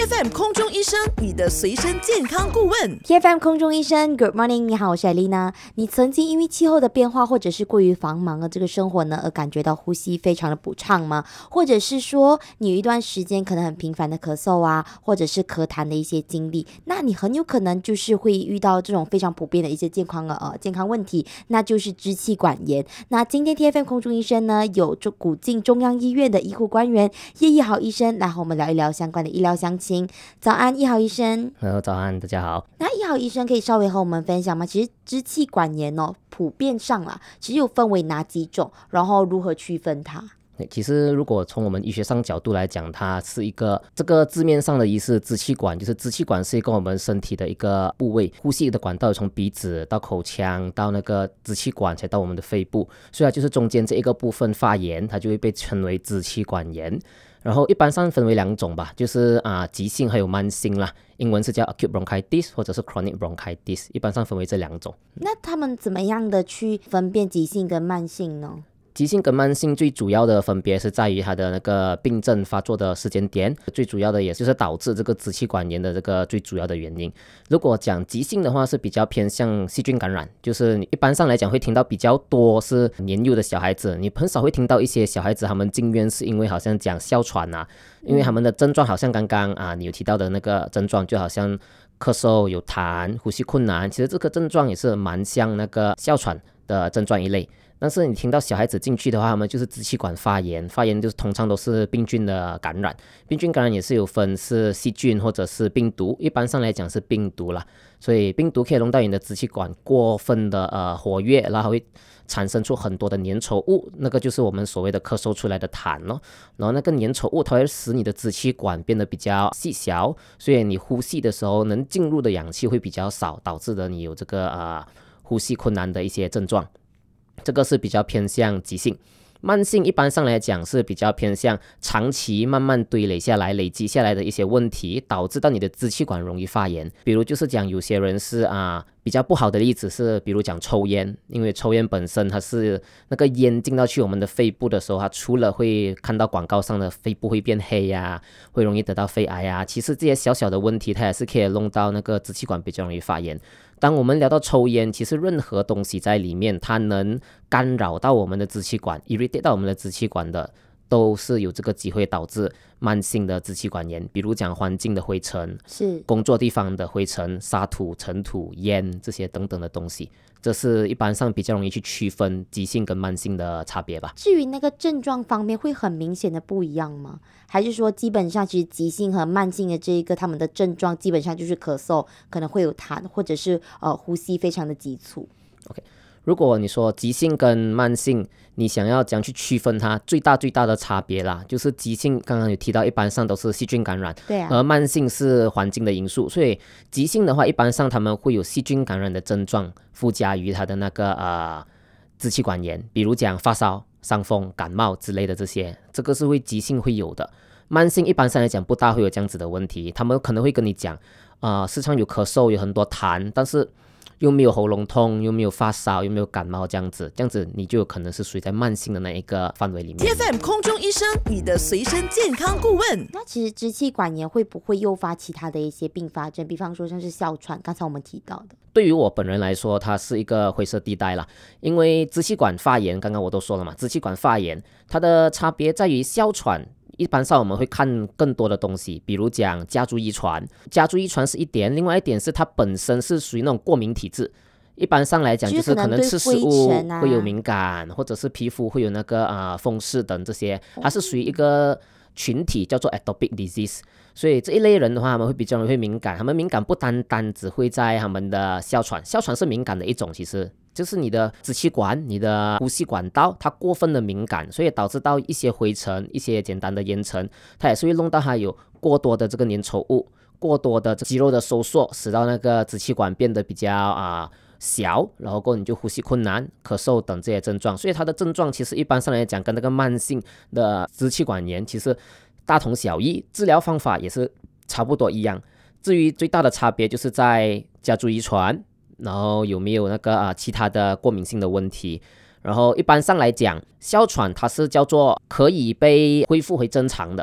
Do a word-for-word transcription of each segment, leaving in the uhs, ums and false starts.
F M 空中医生，你的随身健康顾问。 T F M 空中医生 ，Good morning， 你好，我是艾丽娜。你曾经因为气候的变化，或者是过于繁忙的这个生活呢，而感觉到呼吸非常的不畅吗？或者是说，你有一段时间可能很频繁的咳嗽啊，或者是咳痰的一些经历，那你很有可能就是会遇到这种非常普遍的一些健康的呃健康问题，那就是支气管炎。那今天 T F M 空中医生呢，有古晋中央医院的医护官员叶一豪医生来和我们聊一聊相关的医疗详情。早安，一豪医生。 Hello， 早安，大家好。 那一豪医生可以稍微和我们分享吗？其实支气管炎哦，普遍上啦，其实有分为哪几种，然后如何区分它？ 其实如果从我们医学上角度来讲，它是一个这个字面上的意思，支气管就是支气管是一个我们身体的一个部位，呼吸的管道从鼻子到口腔到那个支气管才到我们的肺部，所以它就是中间这一个部分发炎，它就会被称为支气管炎。然后一般上分为两种吧，就是啊急性还有慢性啦，英文是叫 acute bronchitis 或者是 chronic bronchitis， 一般上分为这两种。 那他们怎么样的去分辨急性跟慢性呢？ 急性跟慢性最主要的分别是在于它的那个病症发作的时间点，最主要的也就是导致这个支气管炎的这个最主要的原因。如果讲急性的话，是比较偏向细菌感染，就是你一般上来讲会听到比较多是年幼的小孩子，你很少会听到一些小孩子他们进院是因为好像讲哮喘啊，因为他们的症状好像刚刚啊你有提到的那个症状，就好像咳嗽、有痰、呼吸困难，其实这个症状也是蛮像那个哮喘的症状一类。但是你听到小孩子进去的话，他们就是支气管发炎，发炎就是通常都是病菌的感染，病菌感染也是有分是细菌或者是病毒，一般上来讲是病毒啦，所以病毒可以弄到你的支气管过分的呃活跃，然后会产生出很多的粘稠物，那个就是我们所谓的咳嗽出来的痰咯。然后那个粘稠物它会使你的支气管变得比较细小，所以你呼吸的时候能进入的氧气会比较少，导致的你有这个呃呼吸困难的一些症状。这个是比较偏向急性。慢性一般上来讲是比较偏向长期慢慢堆垒下来累积下来的一些问题，导致到你的支气管容易发炎。比如就是讲有些人是啊比较不好的例子是比如讲抽烟，因为抽烟本身它是那个烟进到去我们的肺部的时候，它除了会看到广告上的肺部会变黑呀、啊、会容易得到肺癌啊，其实这些小小的问题它也是可以弄到那个支气管比较容易发炎。当我们聊到抽烟，其实任何东西在里面它能干扰到我们的支气管 irritate 到我们的支气管的，都是有这个机会导致慢性的支气管炎。比如讲环境的灰尘， 是工作地方的灰尘、沙土、尘土、烟这些等等的东西，这是一般上比较容易去区分急性跟慢性的差别吧。 至于那个症状方面会很明显的不一样吗？还是说基本上其实急性和慢性的这一个他们的症状基本上就是咳嗽，可能会有痰，或者是呃呼吸非常的急促。 OK， 如果你说急性跟慢性，你想要怎样去区分它，最大最大的差别啦，就是急性刚刚有提到一般上都是细菌感染， 对啊， 而慢性是环境的因素，所以急性的话一般上他们会有细菌感染的症状附加于它的那个呃支气管炎，比如讲发烧、伤风、感冒之类的，这些这个是会急性会有的。慢性一般上来讲不大会有这样子的问题，他们可能会跟你讲啊、呃，时常有咳嗽，有很多痰，但是又没有喉咙痛，又没有发烧，又没有感冒，这样子这样子你就有可能是属于在慢性的那一个范围里面。 T F M 空中医生，你的随身健康顾问。 那其实支气管炎会不会诱发其他的一些并发症，比方说像是哮喘，刚才我们提到的？ 对于我本人来说，它是一个灰色地带啦，因为支气管发炎刚刚我都说了嘛，支气管发炎它的差别在于哮喘一般上我们会看更多的东西，比如讲家族遗传，家族遗传是一点，另外一点是它本身是属于那种过敏体质。一般上来讲就是可能吃食物会有敏感，或者是皮肤会有那个啊、呃、风湿等这些，它是属于一个群体叫做 atopic disease。所以这一类人的话，他们会比较容易会敏感，他们敏感不单单只会在他们的哮喘，哮喘是敏感的一种，其实就是你的支气管、你的呼吸管道它过分的敏感，所以导致到一些灰尘、一些简单的烟尘，它也是会弄到它有过多的这个粘稠物，过多的肌肉的收缩，使到那个支气管变得比较啊、呃、小，然后过后你就呼吸困难、咳嗽等这些症状。所以它的症状其实一般上来讲跟那个慢性的支气管炎其实大同小异，治疗方法也是差不多一样。至于最大的差别就是在家族遗传，然后有没有那个啊其他的过敏性的问题。然后一般上来讲，哮喘它是叫做可以被恢复回正常的，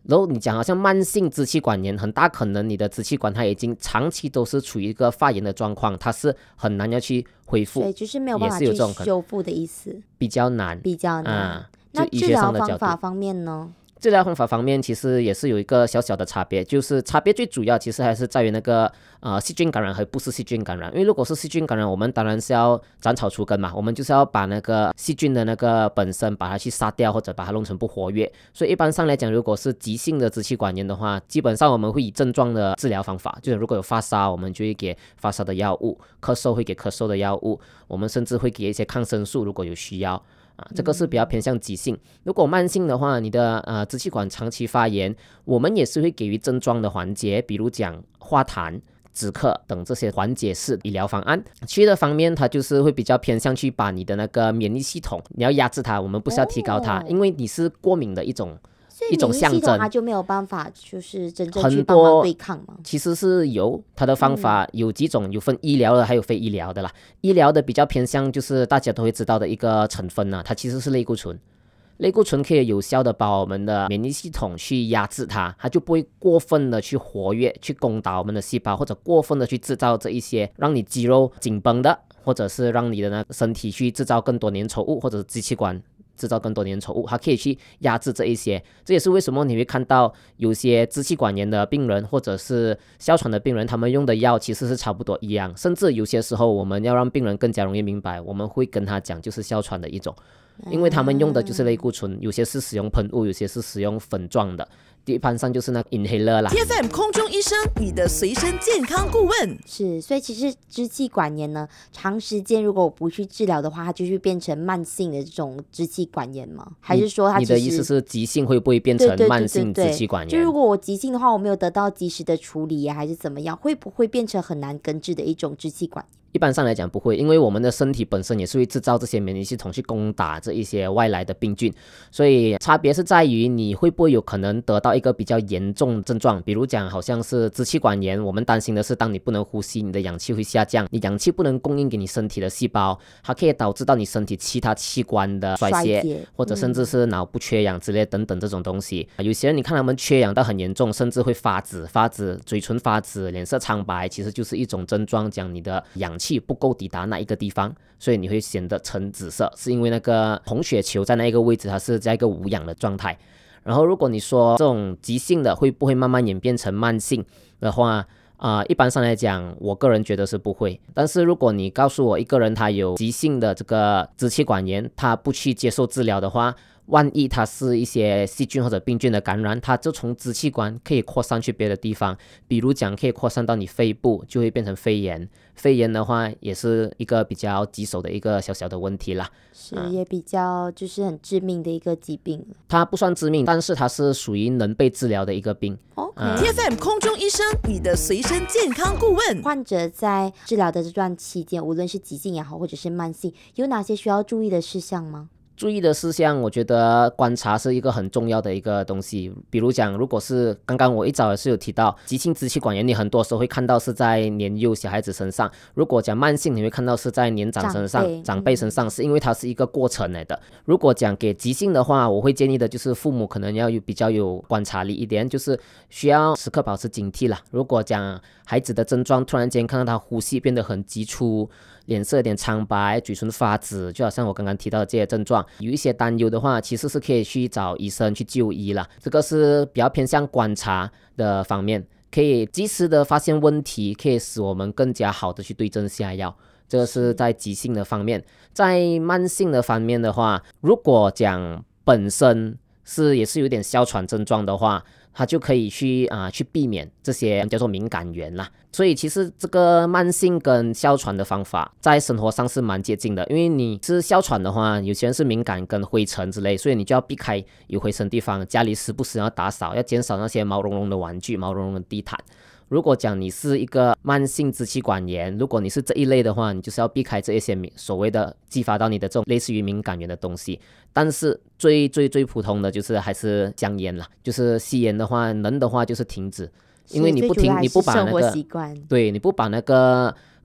然后你讲好像慢性支气管炎，很大可能你的支气管它已经长期都是处于一个发炎的状况，它是很难要去恢复， 对，就是没有办法去修复的意思， 比较难， 比较难。 啊、 那治疗方法方面呢？ 治疗方法方面其实也是有一个小小的差别，就是差别最主要其实还是在于那个呃细菌感染和不是细菌感染。因为如果是细菌感染，我们当然是要斩草除根嘛，我们就是要把那个细菌的那个本身把它去杀掉，或者把它弄成不活跃。所以一般上来讲，如果是急性的支气管炎的话，基本上我们会以症状的治疗方法，就是如果有发烧，我们就会给发烧的药物；咳嗽会给咳嗽的药物，我们甚至会给一些抗生素，如果有需要。啊，这个是比较偏向急性。如果慢性的话，你的呃支气管长期发炎，我们也是会给予症状的缓解，比如讲化痰、止咳等这些缓解式医疗方案。其余的方面，它就是会比较偏向去把你的那个免疫系统，你要压制它，我们不是要提高它，哦、因为你是过敏的一种。一种象征， 它就没有办法，就是真正去帮忙对抗嘛。 其实是有它的方法，有几种，有分医疗的，还有非医疗的啦。医疗的比较偏向就是大家都会知道的一个成分呢、啊，它其实是类固醇。类固醇可以有效的把我们的免疫系统去压制它，它就不会过分的去活跃，去攻打我们的细胞，或者过分的去制造这一些让你肌肉紧绷的，或者是让你的那个身体去制造更多粘稠物，或者支气管制造更多粘稠物，它可以去压制这一些。这也是为什么你会看到有些支气管炎的病人或者是哮喘的病人，他们用的药其实是差不多一样，甚至有些时候我们要让病人更加容易明白，我们会跟他讲就是哮喘的一种，因为他们用的就是类固醇，有些是使用喷雾，有些是使用粉状的，一般上就是那个 inhaler 啦。 T F M 空中医生，你的随身健康顾问。 是，所以其实支气管炎呢，长时间如果我不去治疗的话，它就会变成慢性的这种支气管炎吗？还是说它你的意思是急性会不会变成慢性支气管炎？ 对对对对对，就如果我急性的话，我没有得到及时的处理呀，还是怎么样，会不会变成很难根治的一种支气管炎？ 一般上来讲不会，因为我们的身体本身也是会制造这些免疫系统去攻打这一些外来的病菌，所以差别是在于你会不会有可能得到一个比较严重症状，比如讲好像是支气管炎，我们担心的是当你不能呼吸，你的氧气会下降，你氧气不能供应给你身体的细胞，它可以导致到你身体其他器官的衰竭，衰或者甚至是脑部缺氧之类等等这种东西、嗯、有些人你看他们缺氧到很严重，甚至会发紫发紫嘴唇发紫，脸色苍白，其实就是一种症状，讲你的氧气不够抵达那一个地方，所以你会显得呈紫色，是因为那个红血球在那一个位置它是在一个无氧的状态。然后如果你说这种急性的会不会慢慢演变成慢性的话、呃、一般上来讲我个人觉得是不会，但是如果你告诉我一个人他有急性的这个支气管炎，他不去接受治疗的话，万一它是一些细菌或者病菌的感染，它就从支气管可以扩散去别的地方，比如讲可以扩散到你肺部，就会变成肺炎。肺炎的话也是一个比较棘手的一个小小的问题啦， 是、嗯、也比较就是很致命的一个疾病。 它不算致命，但是它是属于能被治疗的一个病。 OK、 嗯、T F M 空中医生，你的随身健康顾问。 患者在治疗的这段期间，无论是急性也好或者是慢性，有哪些需要注意的事项吗？ 注意的事项，我觉得观察是一个很重要的一个东西。比如讲，如果是刚刚我一早也是有提到急性支气管炎，你很多时候会看到是在年幼小孩子身上，如果讲慢性，你会看到是在年长身上、长辈, 长辈身上、嗯、是因为它是一个过程来的。如果讲给急性的话，我会建议的就是父母可能要有比较有观察力一点，就是需要时刻保持警惕啦。如果讲孩子的症状突然间看到他呼吸变得很急促，脸色有点苍白，嘴唇发紫，就好像我刚刚提到的这些症状，有一些担忧的话，其实是可以去找医生去就医啦。这个是比较偏向观察的方面，可以及时的发现问题，可以使我们更加好的去对症下药。这个是在急性的方面。在慢性的方面的话，如果讲本身是也是有点哮喘症状的话，它就可以去啊、呃、去避免这些叫做敏感源啦。所以其实这个慢性跟哮喘的方法在生活上是蛮接近的，因为你是哮喘的话，有些人是敏感跟灰尘之类，所以你就要避开有灰尘的地方，家里时不时要打扫，要减少那些毛茸茸的玩具、毛茸茸的地毯。如果讲你是一个慢性支气管炎，如果你是这一类的话，你就是要避开这一些所谓的激发到你的这种类似于敏感源的东西。但是最最最普通的就是还是香烟啦，就是吸烟的话，能的话就是停止，因为你不停，你不把那个对，你不把那个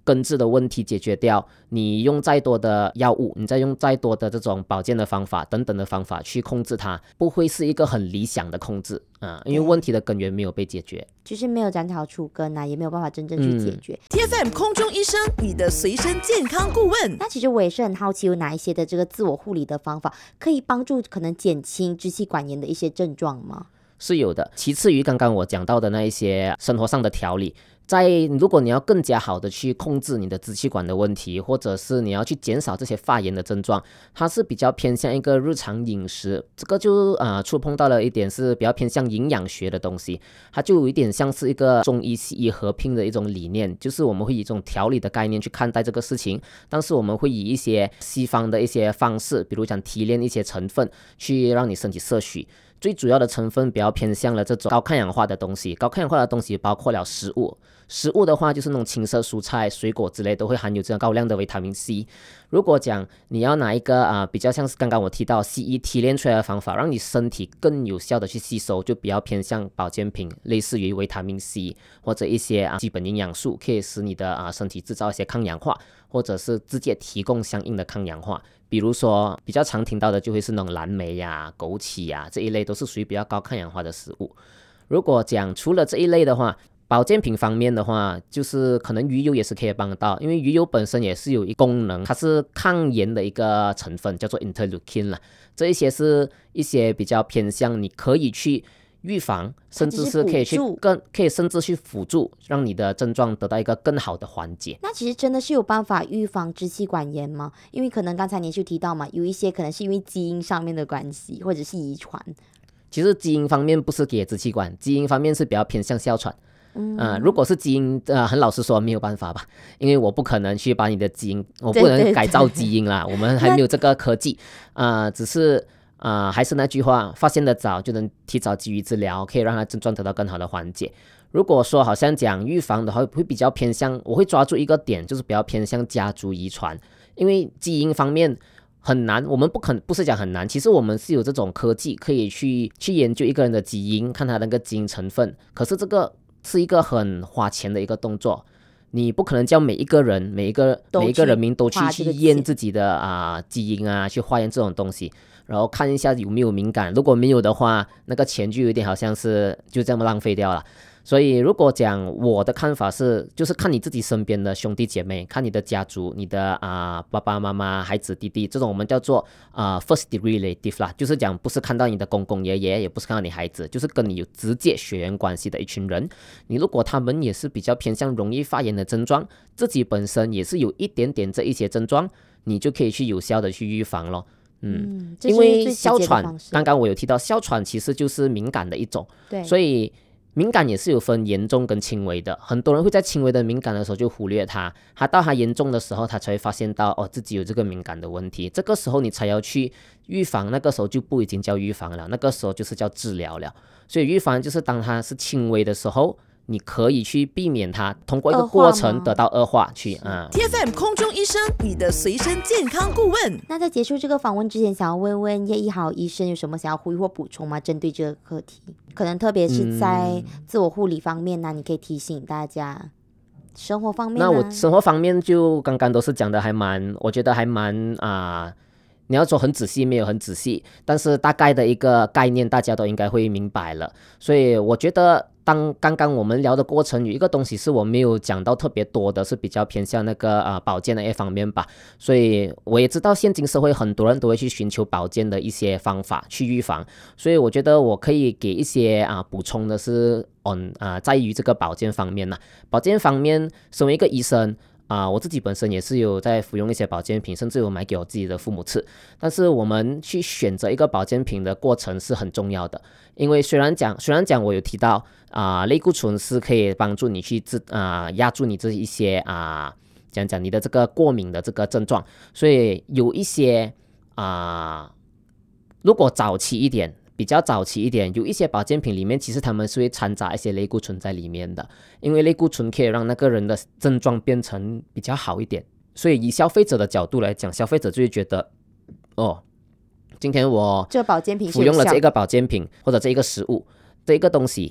根治的问题解决掉，你用再多的药物，你再用再多的这种保健的方法等等的方法去控制它，不会是一个很理想的控制啊，因为问题的根源没有被解决， 就是没有斩草除根啊，也没有办法真正去解决。 嗯、T F M 空中医生，你的随身健康顾问。 那其实我也是很好奇，有哪一些的这个自我护理的方法可以帮助可能减轻支气管炎的一些症状吗？ 是有的。其次于刚刚我讲到的那一些生活上的调理，在如果你要更加好的去控制你的支气管的问题，或者是你要去减少这些发炎的症状，它是比较偏向一个日常饮食，这个就呃触碰到了一点是比较偏向营养学的东西，它就有一点像是一个中医西医合拼的一种理念，就是我们会以一种调理的概念去看待这个事情，但是我们会以一些西方的一些方式，比如讲提炼一些成分去让你身体摄取。最主要的成分比较偏向了这种高抗氧化的东西，高抗氧化的东西包括了食物，食物的话就是那种青色蔬菜、水果之类都会含有这样高量的维他命 C。如果讲你要拿一个啊、呃、比较像是刚刚我提到西医提炼出来的方法，让你身体更有效的去吸收，就比较偏向保健品，类似于维他命 C 或者一些啊基本营养素，可以使你的啊身体制造一些抗氧化，或者是直接提供相应的抗氧化。比如说比较常听到的就会是那种蓝莓呀、枸杞呀这一类，都是属于比较高抗氧化的食物。如果讲除了这一类的话，保健品方面的话，就是可能鱼油也是可以帮到，因为鱼油本身也是有一功能，它是抗炎的一个成分，叫做 interleukin 啦。这一些是一些比较偏向你可以去预防，甚至是可以去更可以甚至去辅助，让你的症状得到一个更好的缓解。 那其实真的是有办法预防支气管炎吗？因为可能刚才你就提到嘛，有一些可能是因为基因上面的关系，或者是遗传。 其实基因方面不是给支气管，基因方面是比较偏向哮喘。嗯、呃，如果是基因，呃，很老实说没有办法吧，因为我不可能去把你的基因，我不能改造基因啦，对对对我们还没有这个科技，啊、呃，只是。啊、呃，还是那句话，发现的早就能提早给予治疗，可以让它症状得到更好的缓解。如果说好像讲预防的话，会比较偏向，我会抓住一个点，就是比较偏向家族遗传，因为基因方面很难，我们不肯不是讲很难，其实我们是有这种科技可以去去研究一个人的基因，看他那个基因成分，可是这个是一个很花钱的一个动作。你不可能叫每一个人、每一个每一个人民都去去验自己的啊、呃、基因啊，去化验这种东西，然后看一下有没有敏感。如果没有的话，那个钱就有点好像是就这么浪费掉了。所以如果讲我的看法是，就是看你自己身边的兄弟姐妹，看你的家族，你的啊、呃、爸爸妈妈、孩子、弟弟，这种我们叫做啊、呃、first degree relative 啦，就是讲不是看到你的公公爷爷，也不是看到你孩子，就是跟你有直接血缘关系的一群人。你如果他们也是比较偏向容易发炎的症状，自己本身也是有一点点这一些症状，你就可以去有效的去预防咯。嗯，嗯因为哮喘，刚刚我有提到，哮喘其实就是敏感的一种，对，所以敏感也是有分严重跟轻微的，很多人会在轻微的敏感的时候就忽略它，它到它严重的时候，他才会发现到哦自己有这个敏感的问题，这个时候你才要去预防，那个时候就不已经叫预防了，那个时候就是叫治疗了。所以预防就是当它是轻微的时候，你可以去避免它通过一个过程得到恶化去啊。 T F M 空中医生，你的随身健康顾问。 那在结束这个访问之前，想要问问叶一豪医生有什么想要呼吁或补充吗？针对这个课题，可能特别是在自我护理方面呢、啊嗯，你可以提醒大家。生活方面、啊， 那我生活方面就刚刚都是讲的还蛮，我觉得还蛮啊、呃。你要说很仔细，没有很仔细，但是大概的一个概念大家都应该会明白了。所以我觉得当刚刚我们聊的过程有一个东西是我没有讲到特别多的，是比较偏向那个呃保健的一方面吧。所以我也知道现今社会很多人都会去寻求保健的一些方法去预防，所以我觉得我可以给一些啊、呃、补充的是 on 啊、呃、在于这个保健方面啦。保健方面，身为一个医生。啊、呃，我自己本身也是有在服用一些保健品，甚至有买给我自己的父母吃。但是我们去选择一个保健品的过程是很重要的，因为虽然讲虽然讲我有提到啊、呃，类固醇是可以帮助你去治啊、呃、压住你这一些啊、呃、讲讲你的这个过敏的这个症状，所以有一些啊、呃，如果早期一点。比较早期一点，有一些保健品里面其实他们是会掺杂一些类固醇在里面的，因为类固醇可以让那个人的症状变成比较好一点，所以以消费者的角度来讲，消费者就会觉得哦，今天我这保健品服用了这个保健品或者这一个食物这一个东西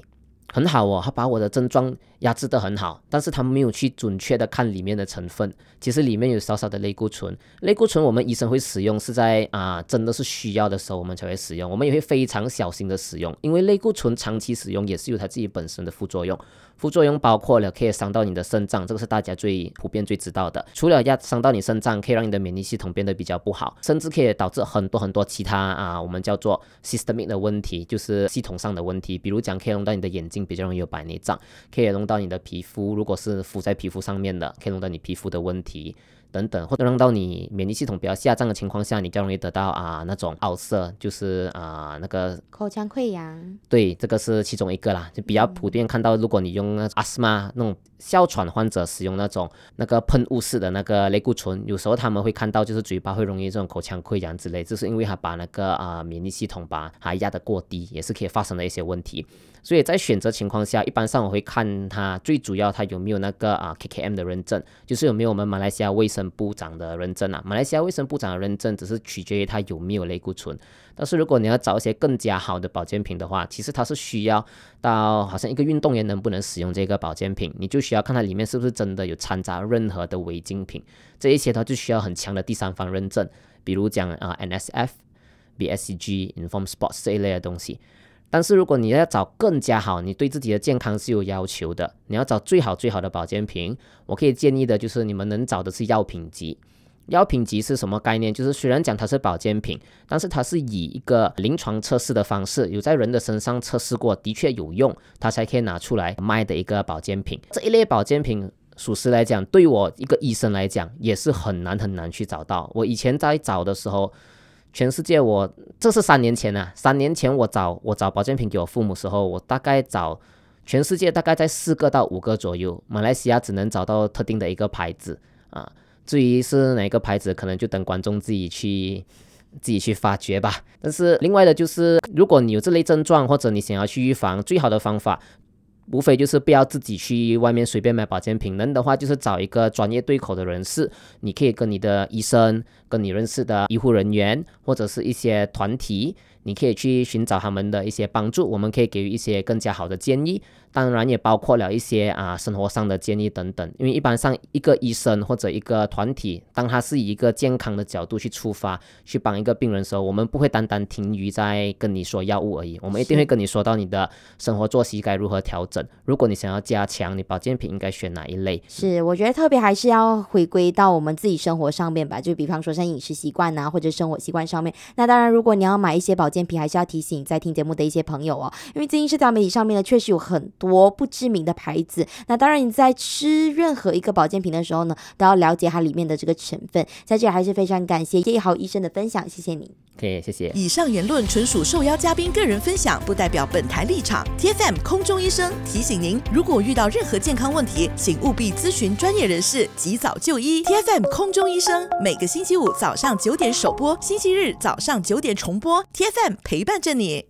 很好哦，他把我的症状压制得很好，但是他没有去准确的看里面的成分，其实里面有少少的类固醇。类固醇我们医生会使用是在啊、呃、真的是需要的时候我们才会使用，我们也会非常小心的使用，因为类固醇长期使用也是有它自己本身的副作用。副作用包括了可以伤到你的肾脏，这个是大家最普遍最知道的。除了要伤到你肾脏，可以让你的免疫系统变得比较不好，甚至可以导致很多很多其他啊我们叫做 systemic 的问题，就是系统上的问题。比如讲可以弄到你的眼睛比较容易有白内障，可以弄到你的皮肤，如果是敷在皮肤上面的，可以弄到你皮肤的问题等等，或者让到你免疫系统比较下降的情况下，你较容易得到啊那种凹塞，就是啊那个口腔溃疡。 对，这个是其中一个啦，就比较普遍看到，如果你用 asthma 那种哮喘患者使用那种那个喷雾式的那个类固醇，有时候他们会看到就是嘴巴会容易这种口腔溃疡之类，就是因为他把那个啊、呃、免疫系统把它压得过低，也是可以发生的一些问题。所以在选择情况下，一般上我会看它最主要它有没有那个啊 K K M 的认证，就是有没有我们马来西亚卫生部长的认证啊。马来西亚卫生部长的认证只是取决于它有没有类固醇，但是如果你要找一些更加好的保健品的话，其实它是需要到好像一个运动员能不能使用这个保健品，你就需要看它里面是不是真的有掺杂任何的违禁品，这一些它就需要很强的第三方认证，比如讲啊 N S F、B S C G、Inform Sports 这一类的东西。但是如果你要找更加好，你对自己的健康是有要求的，你要找最好最好的保健品，我可以建议的就是你们能找的是药品级。药品级是什么概念？就是虽然讲它是保健品，但是它是以一个临床测试的方式，有在人的身上测试过，的确有用，它才可以拿出来卖的一个保健品。这一类保健品属实来讲，对我一个医生来讲也是很难很难去找到。我以前在找的时候，全世界我这是三年前啊，三年前我找我找保健品给我父母的时候，我大概找全世界大概在四个到五个左右，马来西亚只能找到特定的一个牌子啊。至于是哪个牌子，可能就等观众自己去自己去发掘吧。但是另外的就是，如果你有这类症状，或者你想要去预防，最好的方法无非就是不要自己去外面随便买保健品，能的话就是找一个专业对口的人士，你可以跟你的医生，跟你认识的医护人员，或者是一些团体，你可以去寻找他们的一些帮助，我们可以给予一些更加好的建议，当然也包括了一些啊生活上的建议等等。因为一般上一个医生或者一个团体，当他是以一个健康的角度去出发，去帮一个病人的时候，我们不会单单停于在跟你说药物而已，我们一定会跟你说到你的生活作息该如何调整，如果你想要加强，你保健品应该选哪一类。 是，我觉得特别还是要回归到我们自己生活上面吧，就比方说像饮食习惯啊，或者生活习惯上面。那当然如果你要买一些保健品，还是要提醒在听节目的一些朋友哦，因为最近社交媒体上面呢确实有很多不知名的牌子，那当然你在吃任何一个保健品的时候呢，都要了解它里面的这个成分。在这里还是非常感谢叶豪医生的分享，谢谢你。 可以，谢谢。 以上言论纯属受邀嘉宾个人分享，不代表本台立场。T F M 空中医生提醒您，如果遇到任何健康问题，请务必咨询专业人士，及早就医。T F M 空中医生每个星期五早上九点首播，星期日早上九点重播。T F M 陪伴着你。